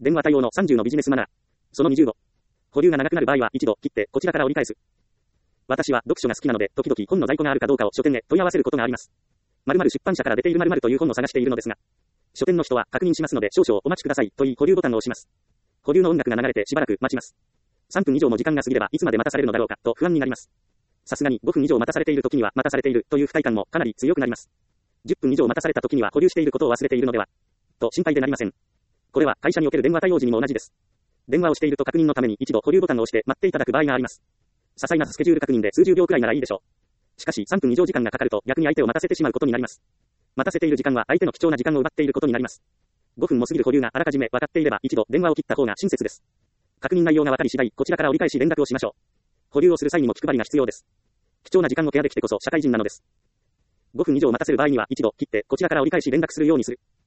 電話対応の30のビジネスマナー。その25。保留が長くなる場合は一度切ってこちらから折り返す。私は読書が好きなので、時々本の在庫があるかどうかを書店へ問い合わせることがあります。〇〇出版社から出ている〇〇という本を探しているのですが、書店の人は確認しますので少々お待ちくださいと言い保留ボタンを押します。保留の音楽が流れてしばらく待ちます。3分以上も時間が過ぎればいつまで待たされるのだろうかと不安になります。さすがに5分以上待たされている時には待たされているという不快感もかなり強くなります。10分以上待たされた時には保留していることを忘れているのではと心配でなりません。これは会社における電話対応時にも同じです。電話をしていると確認のために一度保留ボタンを押して待っていただく場合があります。些細なスケジュール確認で数十秒くらいならいいでしょう。しかし3分以上時間がかかると逆に相手を待たせてしまうことになります。待たせている時間は相手の貴重な時間を奪っていることになります。5分も過ぎる保留があらかじめ分かっていれば一度電話を切った方が親切です。確認内容が分かり次第こちらから折り返し連絡をしましょう。保留をする際にも気配りが必要です。貴重な時間をケアできてこそ社会人なのです。5分以上待たせる場合には一度切ってこちらから折り返し連絡するようにする。